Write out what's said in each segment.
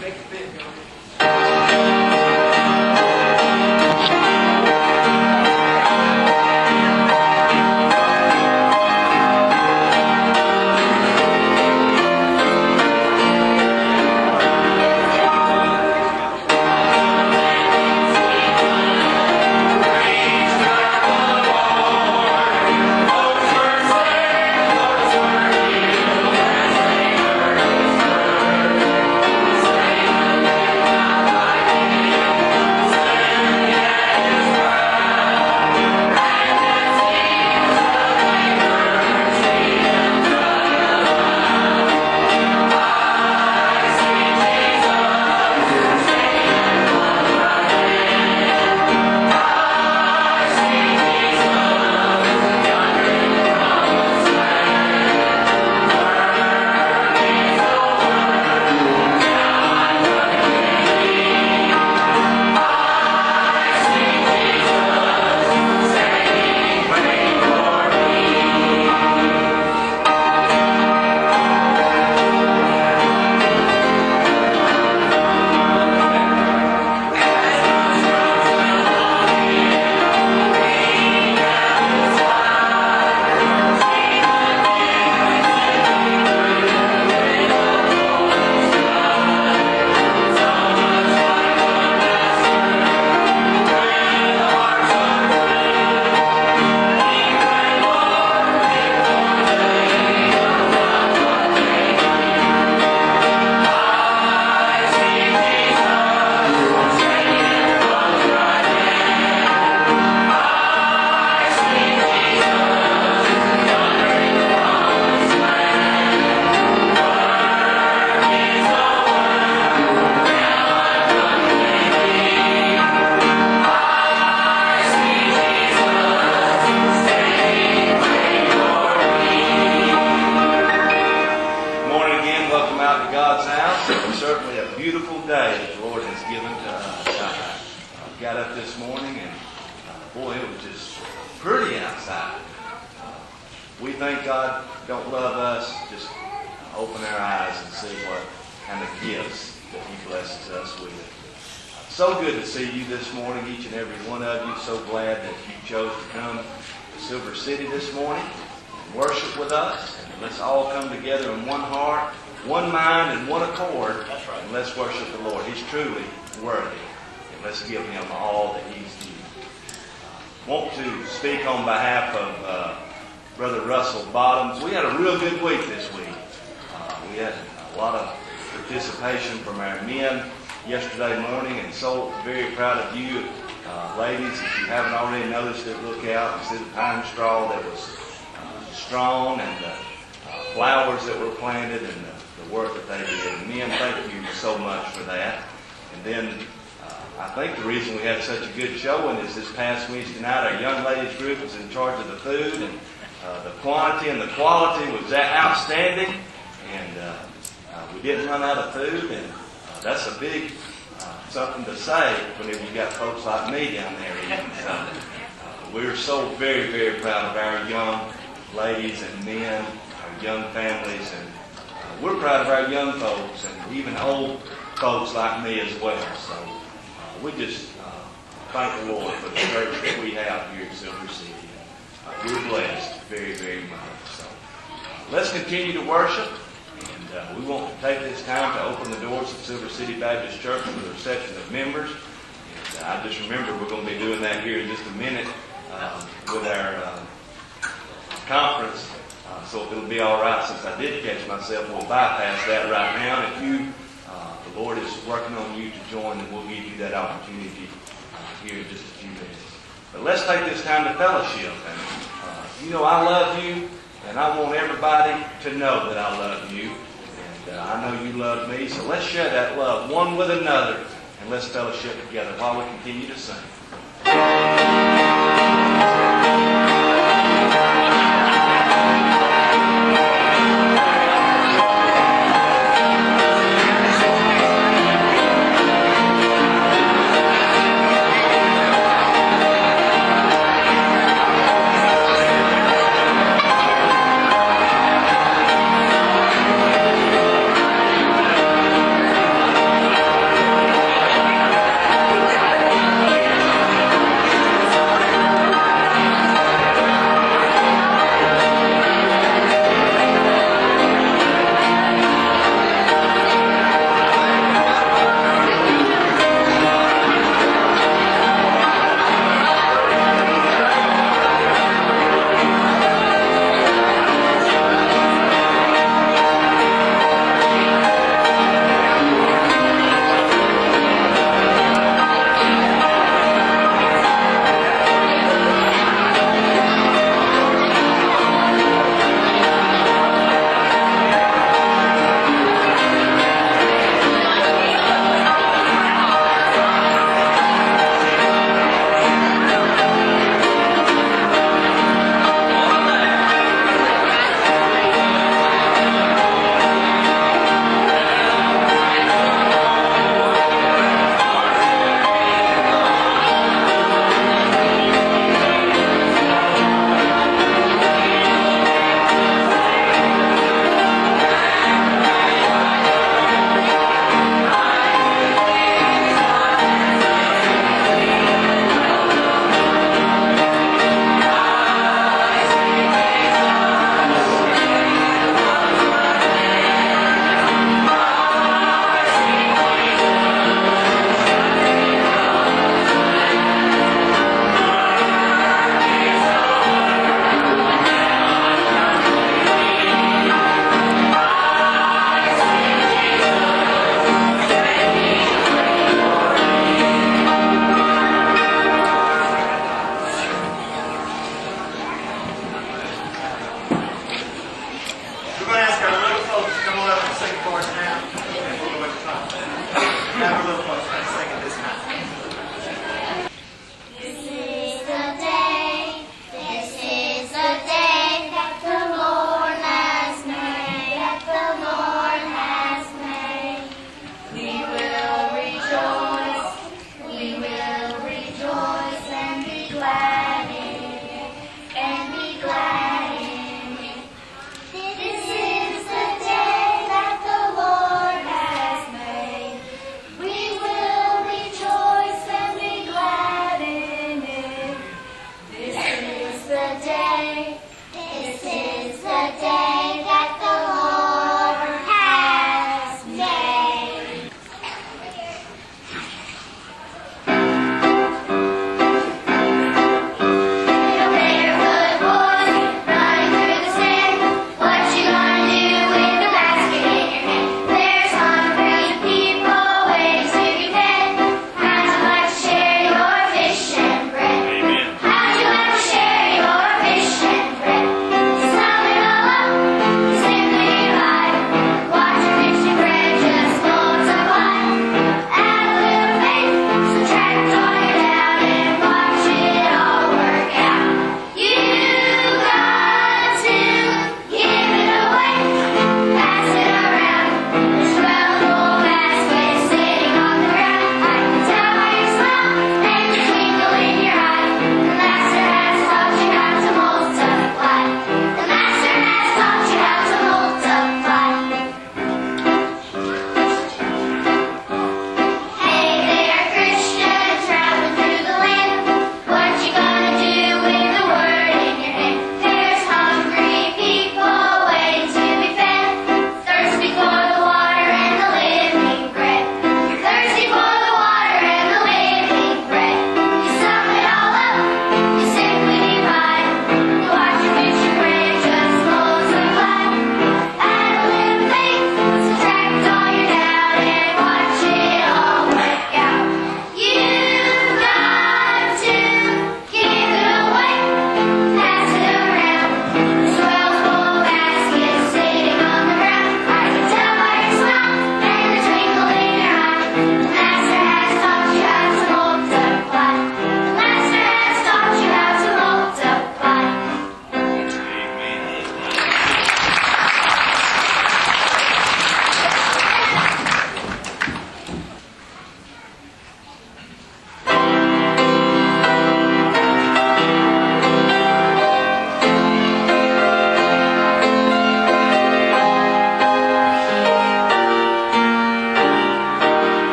Make it fit, John. Yesterday morning, and so very proud of you, ladies. If you haven't already noticed it, look out and see the pine straw that was strewn and the flowers that were planted and the work that they did. And men, thank you so much for that. And then I think the reason we had such a good showing is this past Wednesday night, our young ladies group was in charge of the food, and the quantity and the quality was outstanding, and we didn't run out of food, and that's a big something to say whenever you got folks like me down there eating. So we're so very, very proud of our young ladies and men, our young families, and we're proud of our young folks and even old folks like me as well. So we just thank the Lord for the church that we have here at Silver City. We're blessed very, very much. So let's continue to worship. And we want to take this time to open the doors of Silver City Baptist Church for the reception of members. And I just remember we're going to be doing that here in just a minute with our conference. So if it'll be all right, since I did catch myself, we'll bypass that right now. And if you, the Lord is working on you to join, then we'll give you that opportunity here in just a few minutes. But let's take this time to fellowship. And you know I love you, and I want everybody to know that I love you. And I know you love me, so let's share that love one with another, and let's fellowship together while we continue to sing.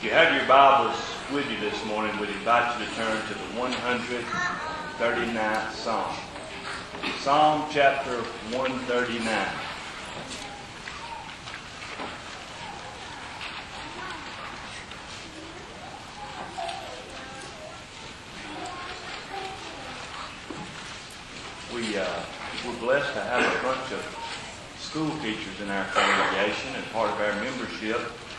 If you have your Bibles with you this morning, we'd invite you to turn to the 139th Psalm. Psalm chapter 139. We're blessed to have a bunch of school teachers in our congregation and part of our membership.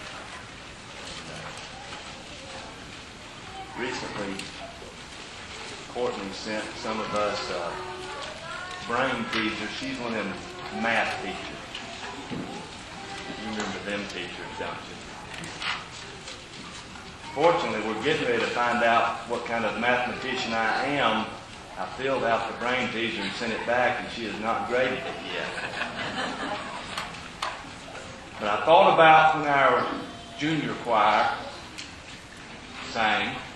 Recently, Courtney sent some of us brain teachers. She's one of them math teachers. You remember them teachers, don't you? Fortunately, we're getting ready to find out what kind of mathematician I am. I filled out the brain teaser and sent it back, and she has not graded it yet. But I thought about when our junior choir sang.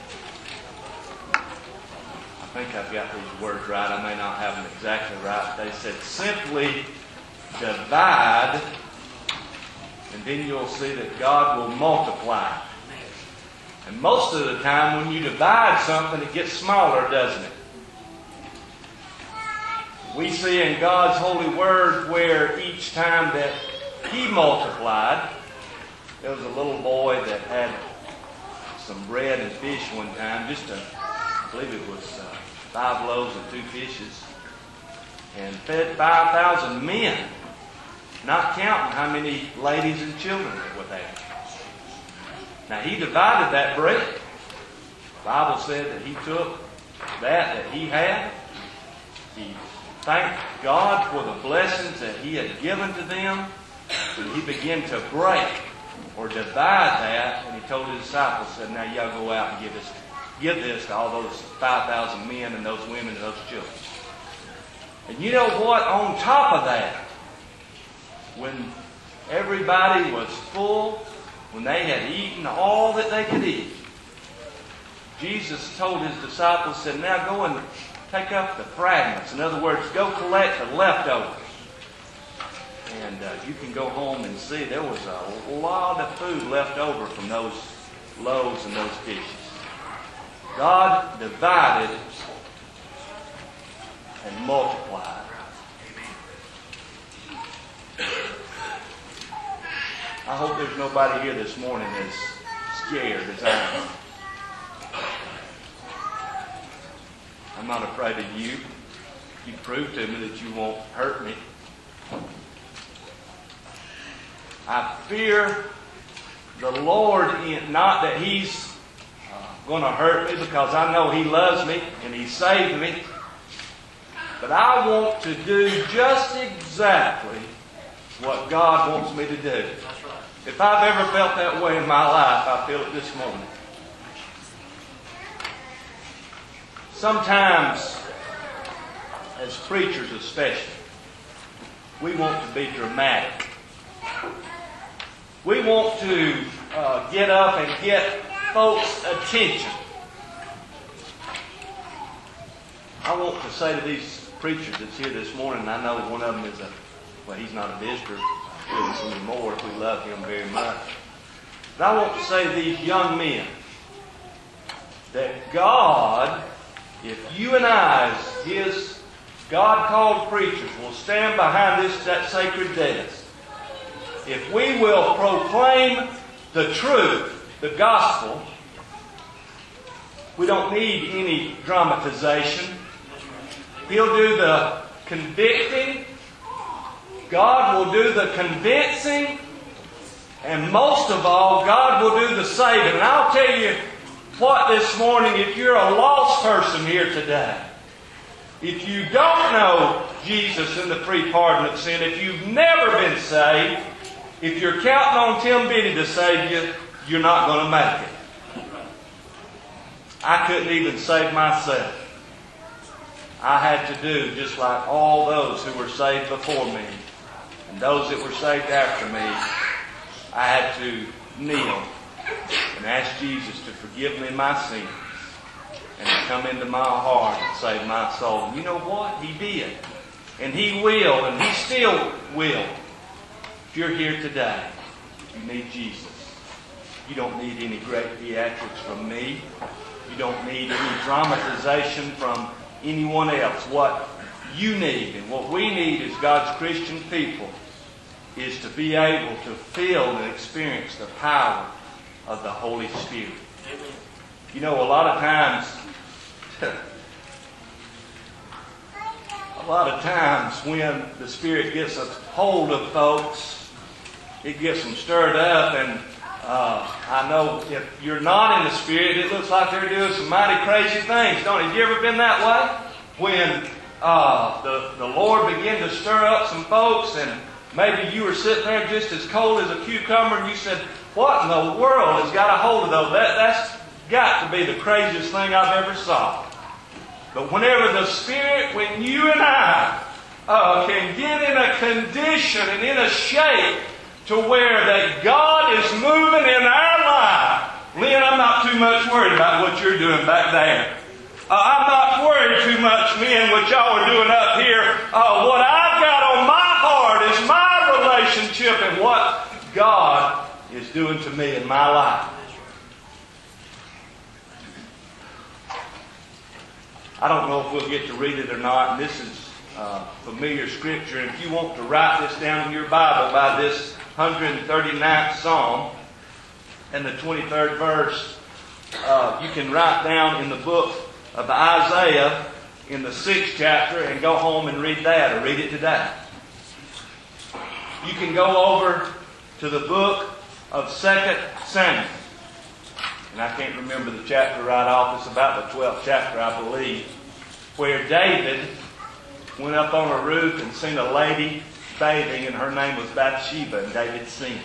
I think I've got these words right. I may not have them exactly right. They said, simply divide, and then you'll see that God will multiply. And most of the time when you divide something, it gets smaller, doesn't it? We see in God's holy word where each time that He multiplied, there was a little boy that had some bread and fish one time, I believe it was 5 loaves and 2 fishes, and fed 5,000 men, not counting how many ladies and children there were there. Now He divided that bread. The Bible said that He took that He had, He thanked God for the blessings that He had given to them, and He began to break or divide that, and He told His disciples, said, now y'all go out and give this to all those 5,000 men and those women and those children. And you know what? On top of that, when everybody was full, when they had eaten all that they could eat, Jesus told His disciples, said, now go and take up the fragments. In other words, go collect the leftovers. And you can go home and see there was a lot of food left over from those loaves and those fishes. God divided and multiplied. I hope there's nobody here this morning that's scared as I am. I'm not afraid of you. You prove to me that you won't hurt me. I fear the Lord, not that He's going to hurt me, because I know He loves me and He saved me. But I want to do just exactly what God wants me to do. If I've ever felt that way in my life, I feel it this morning. Sometimes, as preachers especially, we want to be dramatic. We want to get up and get folks' attention. I want to say to these preachers that's here this morning, I know one of them is he's not a visitor with us anymore. We love him very much. But I want to say to these young men that God, if you and I, as His God-called preachers, will stand behind that sacred desk, if we will proclaim the truth, the gospel, we don't need any dramatization. He'll do the convicting, God will do the convincing, and most of all, God will do the saving. And I'll tell you what this morning, if you're a lost person here today, if you don't know Jesus and the free pardon of sin, if you've never been saved, if you're counting on Tim Benny to save you, you're not going to make it. I couldn't even save myself. I had to do just like all those who were saved before me and those that were saved after me. I had to kneel and ask Jesus to forgive me my sins and to come into my heart and save my soul. And you know what? He did. And He will, and He still will. If you're here today, you need Jesus. You don't need any great theatrics from me. You don't need any dramatization from anyone else. What you need and what we need as God's Christian people is to be able to feel and experience the power of the Holy Spirit. You know, a lot of times when the Spirit gets a hold of folks, it gets them stirred up, and I know if you're not in the Spirit, it looks like they're doing some mighty crazy things, don't it? Have you ever been that way? When the Lord began to stir up some folks, and maybe you were sitting there just as cold as a cucumber, and you said, what in the world has got a hold of those? That's got to be the craziest thing I've ever saw. But whenever the Spirit, when you and I can get in a condition and in a shape to where that God is moving in our life, Lynn, I'm not too much worried about what you're doing back there. I'm not worried too much, men, what y'all are doing up here. What I've got on my heart is my relationship and what God is doing to me in my life. I don't know if we'll get to read it or not, and this is familiar scripture. And if you want to write this down in your Bible by this 139th Psalm and the 23rd verse, you can write down in the book of Isaiah in the 6th chapter and go home and read that, or read it today. You can go over to the book of 2 Samuel. And I can't remember the chapter right off. It's about the 12th chapter, I believe, where David went up on a roof and seen a lady bathing, and her name was Bathsheba, and David sinned.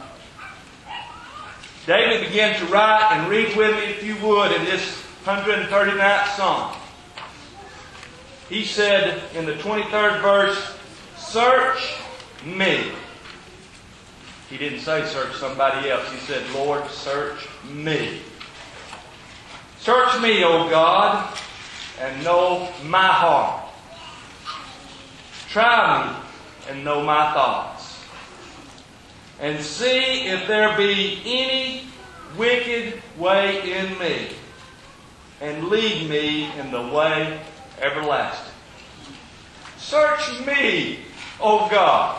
David began to write, and read with me if you would, in this 139th Psalm. He said in the 23rd verse, "Search me." He didn't say search somebody else. He said, "Lord, search me. Search me, O God, and know my heart. Try me and know my thoughts. And see if there be any wicked way in me, and lead me in the way everlasting." Search me, O God.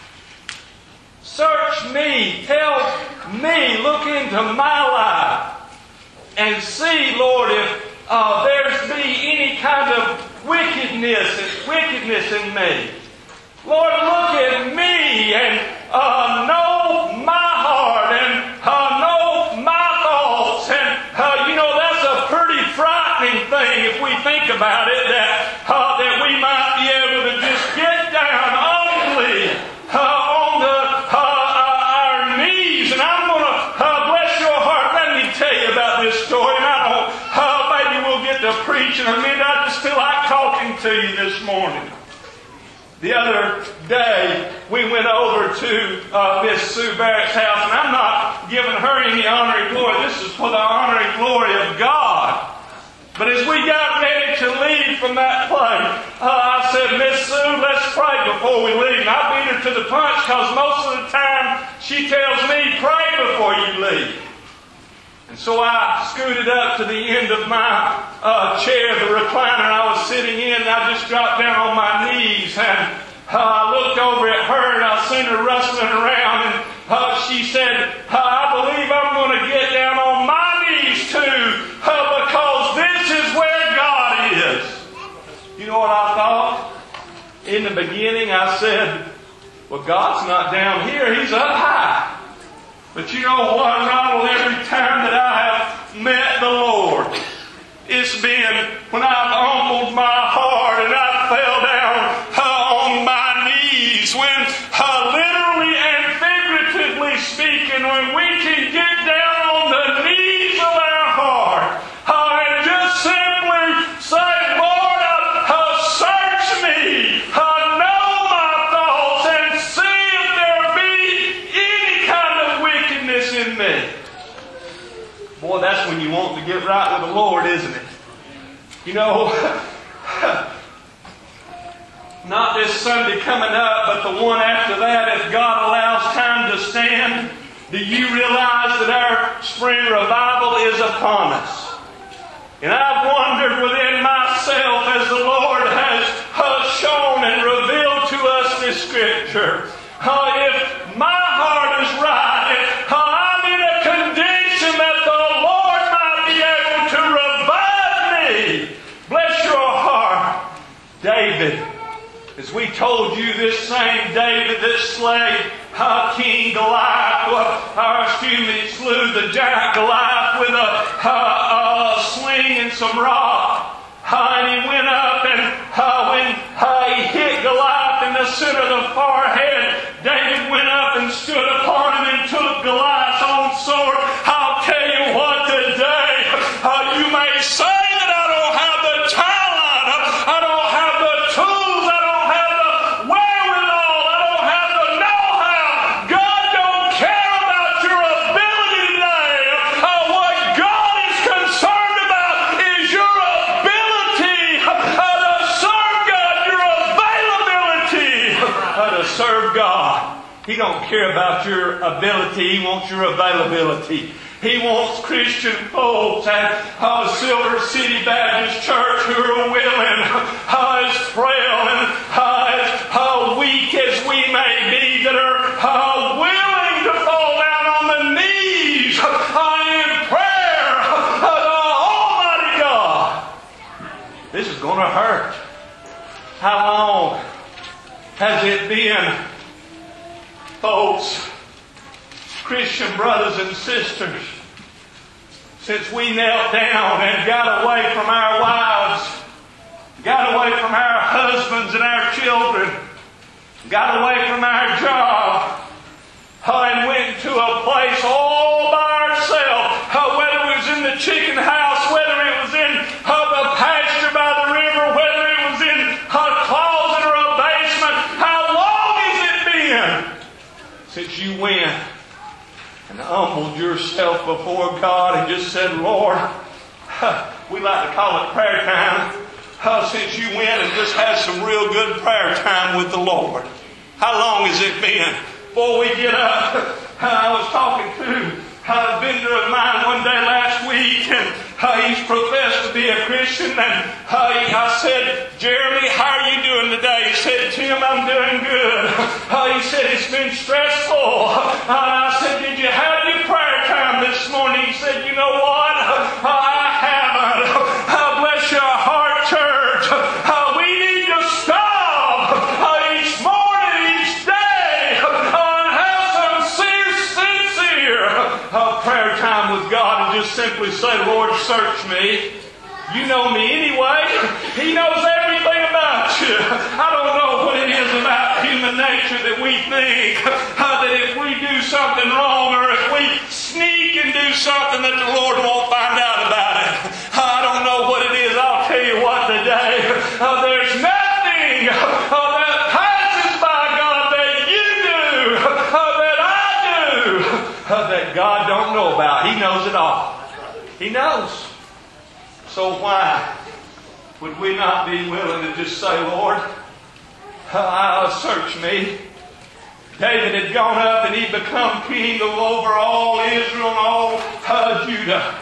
Search me. Tell me. Look into my life. And see, Lord, if there's be any kind of wickedness in me. Lord, look at me and know my heart and know my thoughts. And, that's a pretty frightening thing if we think about it, that we might be able to just get down only on our knees. And I'm going to bless your heart. Let me tell you about this story. And I don't, maybe we'll get to preach in a minute. I just feel like talking to you this morning. The other day, we went over to Miss Sue Barrett's house, and I'm not giving her any honor and glory. This is for the honor and glory of God. But as we got ready to leave from that place, I said, "Miss Sue, let's pray before we leave." And I beat her to the punch because most of the time she tells me, "Pray before you leave." And so I scooted up to the end of my chair, the recliner I was sitting in, and I just dropped down on my knees, and I looked over at her, and I seen her rustling around, and she said, "I believe I'm going to get down on my knees too, because this is where God is." You know what I thought? In the beginning I said, "Well, God's not down here, He's up high." But you know what, Ronald? Every time that I have met the Lord, it's been when I've humbled my heart and I fell down on my knees. When literally and figuratively speaking, when we can get down on the knees of our heart and just simply say, "Lord, search me, know my thoughts, and see if there be any kind of wickedness in me." Boy, that's when you want to get right with the Lord, isn't it? You know, not this Sunday coming up, but the one after that, if God allows time to stand, Do you realize that our spring revival is upon us? And I've wondered within myself as the Lord has shown and revealed to us this Scripture. If my heart is right, I'm in a condition that the Lord might be able to revive me. Bless your heart. David, as we told you, this same David that slayed King Goliath, slew the giant Goliath with a sling and some rock. And he went up and when he hit Goliath in the center of the forehead, David went up and stood upon him and took Goliath's own sword. I'll tell you what today, you may say that I don't have the talent, I don't have the tools, I don't have the wherewithal, I don't have the know-how. God don't care about your ability today. What God is concerned about is your ability to serve God, your availability to serve God. He don't care about your ability. He wants your availability. He wants Christian folks at Silver City Baptist Church who are willing, as frail and as weak as we may be, that are willing to fall down on the knees in prayer to Almighty God. This is going to hurt. How long has it been, folks, Christian brothers and sisters, since we knelt down and got away from our wives, got away from our husbands and our children, got away from our job, and went to a place all by ourselves, whether it was in the chicken house, whether it was in the pasture by the river, whether it was in a closet or a basement. How long has it been since you went and humbled yourself before God and just said, Lord, we like to call it prayer time, since you went and just had some real good prayer time with the Lord? How long has it been? Before we get up, I was talking to a vendor of mine one day last week, and he's professed to be a Christian, and I said, Jeremy, how are you doing today? He said, Tim, I'm doing good. He said, it's been stressful. And I said, did you have your prayer time this morning? He said, you know what? I haven't. Bless your heart, church. We need to stop each morning, each day, and have some sincere prayer time with God, and just simply say, Lord, search me. You know me anyway. He knows everything about you. I don't know what it is about human nature that we think that if we do something wrong, or if we sneak and do something, that the Lord won't find out about it. I don't know what it is. I'll tell you what today. There's nothing that passes by God that you do, that I do, that God don't know about. He knows it all. He knows. So why would we not be willing to just say, Lord, search me? David had gone up and he'd become king over all Israel and all Judah.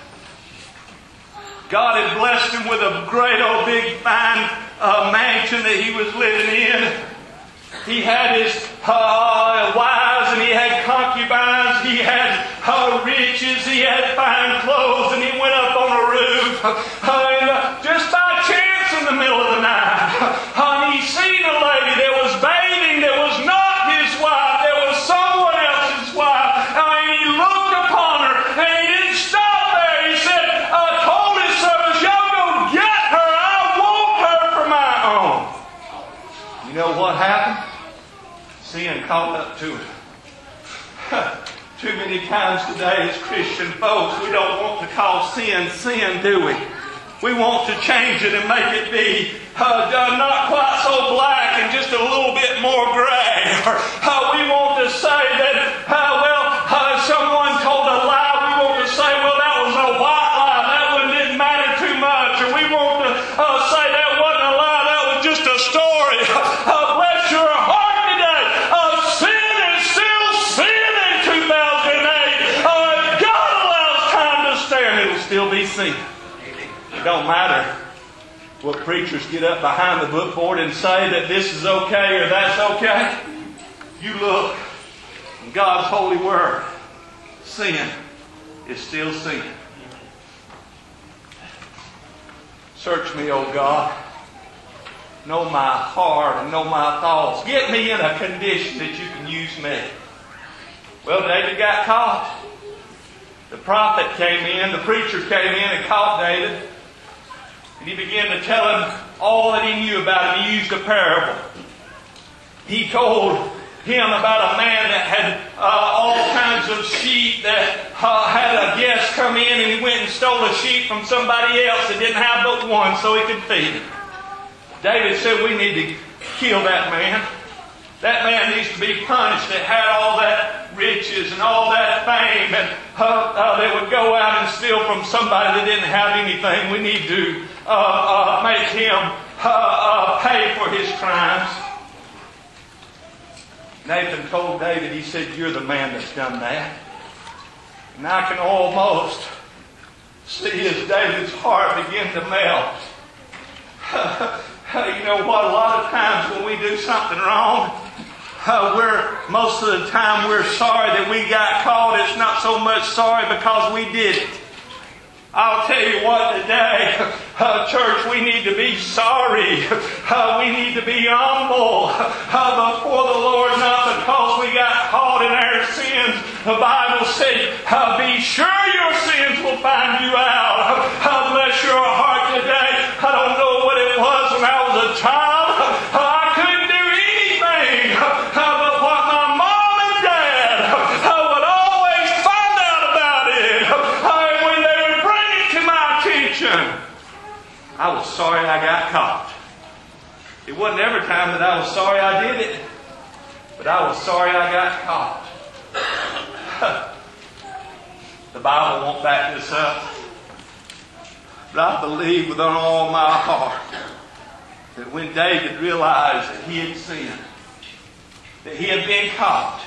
God had blessed him with a great old big fine mansion that he was living in. He had his wives, and he had concubines, he had riches, he had fine clothes, and he went up on a roof, and just by chance in the middle of the night, he seen a lady that was bathing, that was not his wife, that was someone else's wife, and he looked upon her, and he didn't stop there. He said, told his servants, y'all go get her, I want her for my own. You know what happened? Sin caught up to it. Too many times today as Christian folks, we don't want to call sin, sin, do we? We want to change it and make it be not quite so black and just a little bit more gray. We want to say that, someone told a lie. We want to say, well, that was a white lie. That one didn't matter too much. Or we want to say that wasn't a lie. That was just a story. Bless your heart today. Sin is still sin in 2019. still be sin. It don't matter what preachers get up behind the bookboard and say that this is okay or that's okay. You look in God's holy word. Sin is still sin. Search me, O God. Know my heart and know my thoughts. Get me in a condition that you can use me. Well, David got caught. The prophet came in, the preacher came in and caught David. And he began to tell him all that he knew about him. He used a parable. He told him about a man that had all kinds of sheep that had a guest come in and he went and stole a sheep from somebody else that didn't have but one so he could feed it. David said, we need to kill that man. That man needs to be punished that had all that riches and all that fame and they would go out and steal from somebody that didn't have anything. We need to make him pay for his crimes. Nathan told David, he said, you're the man that's done that. And I can almost see as David's heart begin to melt. You know what? A lot of times when we do something wrong, most of the time we're sorry that we got caught. It's not so much sorry because we did it. I'll tell you what today, church, we need to be sorry. We need to be humble before the Lord, not because we got caught in our sins. The Bible said, be sure your sins will find you out. Bless your heart today. I don't know what it was when I was a child. I couldn't do anything but what my mom and dad would always find out about it. When they would bring it to my attention. I was sorry I got caught. It wasn't every time that I was sorry I did it, but I was sorry I got caught. The Bible won't back this up, but I believe with all my heart that when David realized that he had sinned, that he had been caught,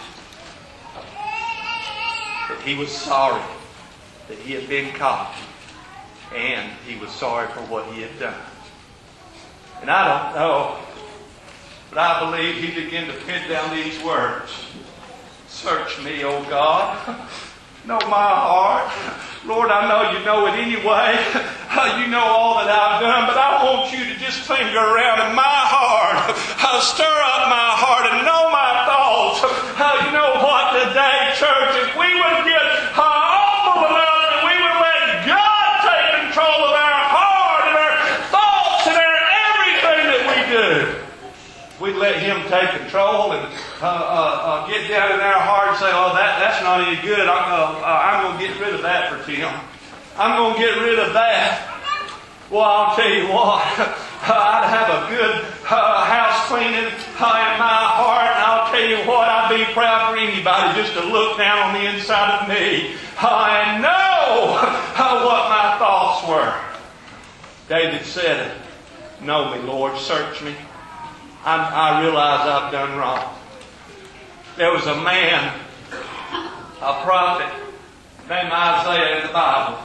that he was sorry that he had been caught, and he was sorry for what he had done. And I don't know, but I believe he began to pen down these words. Search me, O God. Know my heart. Lord, I know you know it anyway. You know all that I've done, but I want you to just finger around in my heart. Stir up my heart and know my thoughts. You know what today, church, if we would get humble enough and we would let God take control of our heart and our thoughts and our everything that we do, we'd let Him take control and get down in our heart and say, oh, that's not any good. I'm going to get rid of that for Tim. I'm going to get rid of that. Well, I'll tell you what. I'd have a good house cleaning in my heart. And I'll tell you what. I'd be proud for anybody just to look down on the inside of me and know what my thoughts were. David said, know me, Lord. Search me. I realize I've done wrong. There was a man, a prophet, named Isaiah in the Bible.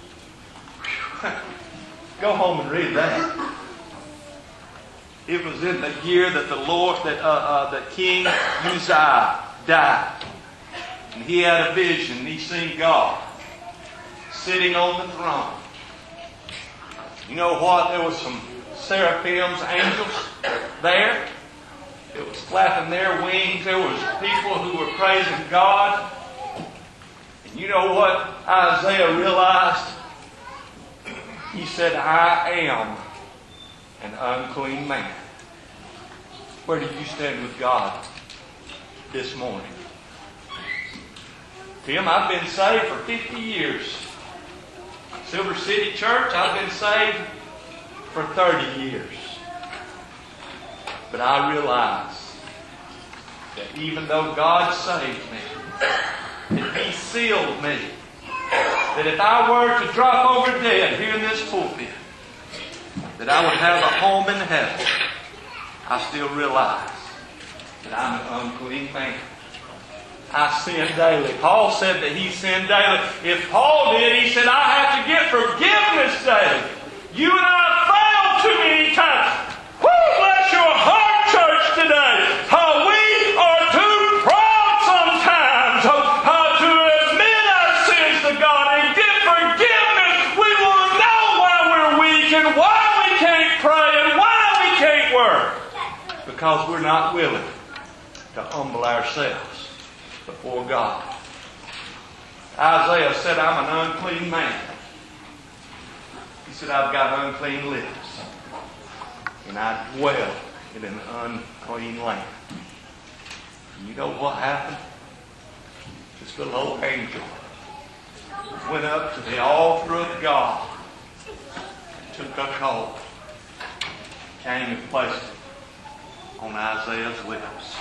Go home and read that. It was in the year that that King Uzziah died. And he had a vision. He seen God sitting on the throne. You know what? There was some seraphims, angels there. It was flapping their wings. There was people who were praising God. And you know what Isaiah realized? He said, I am an unclean man. Where do you stand with God this morning? Tim, I've been saved for 50 years. Silver City Church, I've been saved for 30 years. But I realize that even though God saved me, that He sealed me, that if I were to drop over dead here in this pulpit, that I would have a home in heaven, I still realize that I'm an unclean man. I sin daily. Paul said that he sinned daily. If Paul did, he said, I have to get forgiveness daily. You and I failed too many times. Woo, bless your heart, church, today. We are too proud sometimes to admit our sins to God and get forgiveness. We will know why we're weak and why we can't pray and why we can't work. Because we're not willing to humble ourselves before God. Isaiah said, I'm an unclean man. He said, I've got unclean lips, and I dwell in an unclean land. And you know what happened? This little old angel went up to the altar of God, took a coal, came and placed it on Isaiah's lips.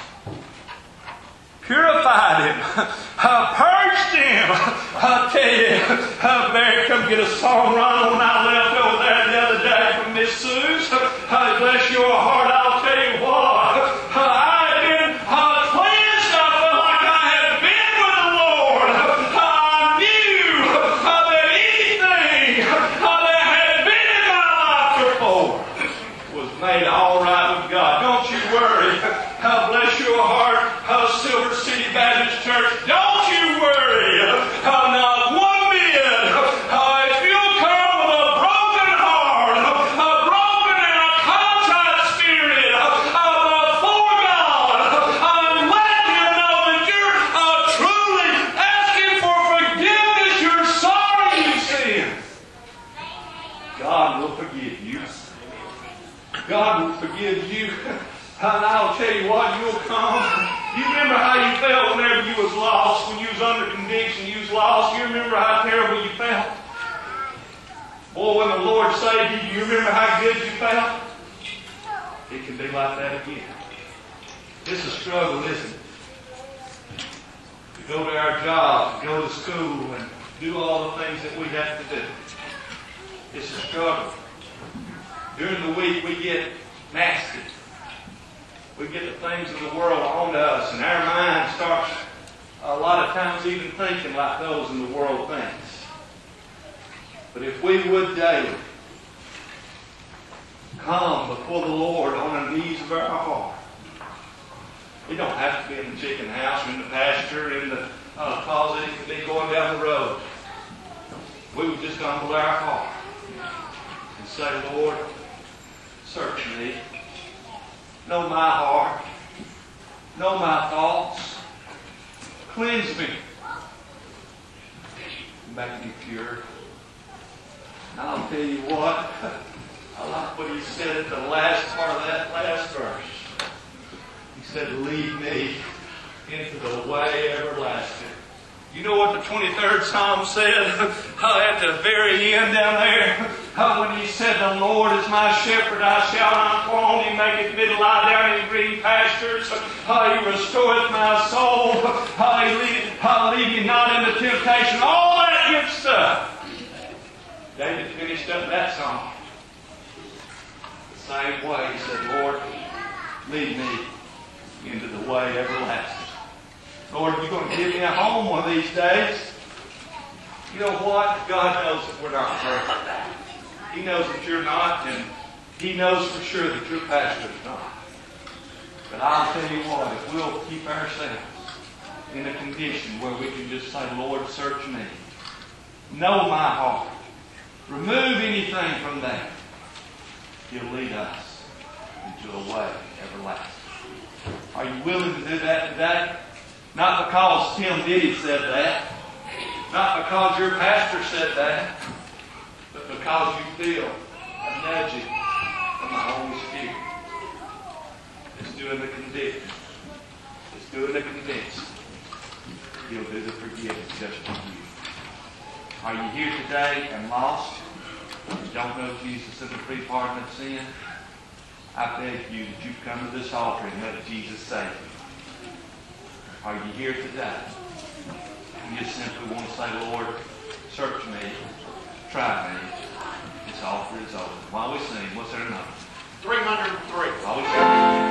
Purified him, purged him. I tell you, Barry, come get a song run when I left over there the other day from Miss Sue's. Bless your heart, I'll tell you what. I had been cleansed. I felt like I had been with the Lord. I knew that anything that had been in my life before was made all right with God. Don't you worry. Bless your heart, Silver City Baptist Church. Don't you worry. Not one bit. If you'll come with a broken heart, a broken and a contrite spirit before God, and let Him know that you're truly asking for forgiveness. You're sorry you sinned. God will forgive you. God will forgive you. And I'll tell you what, you'll come. You remember how you felt whenever you was lost, when you was under conviction, you was lost. You remember how terrible you felt? Boy, when the Lord saved you, you remember how good you felt? It can be like that again. It's a struggle, isn't it? To go to our jobs, to go to school, and do all the things that we have to do. It's a struggle. During the week, we get nasty. We get the things of the world onto us, and our mind starts a lot of times even thinking like those in the world thinks. But if we would daily come before the Lord on the knees of our heart, it don't have to be in the chicken house or in the pasture or in the closet. It could be going down the road. We would just humble our heart and say, Lord, search me. Know my heart. Know my thoughts. Cleanse me. Make me pure. And I'll tell you what, I like what he said at the last part of that last verse. He said, lead me into the way everlasting. You know what the 23rd Psalm said at the very end down there? When he said, the Lord is my shepherd, I shall not want. He maketh me to lie down in green pastures. He restoreth my soul. He lead me not into temptation. All that good stuff. David finished up that song the same way. He said, Lord, lead me into the way everlasting. Lord, you're going to give me a home one of these days. You know what? God knows that we're not perfect. He knows that you're not, and He knows for sure that your pastor's not. But I'll tell you what, if we'll keep ourselves in a condition where we can just say, Lord, search me. Know my heart. Remove anything from that. He'll lead us into a way everlasting. Are you willing to do that today? Not because Tim Diddy said that. Not because your pastor said that. But because you feel a nudging from the Holy Spirit. It's doing the conviction. It's doing the convincing. He'll do the forgiving just for you. Are you here today and lost? You don't know Jesus as the free pardon of sin? I beg you that you come to this altar and let Jesus save you. Are you here today? You just simply want to say, Lord, search me, try me. This altar is open. While we sing, what's our number? 303. While we sing.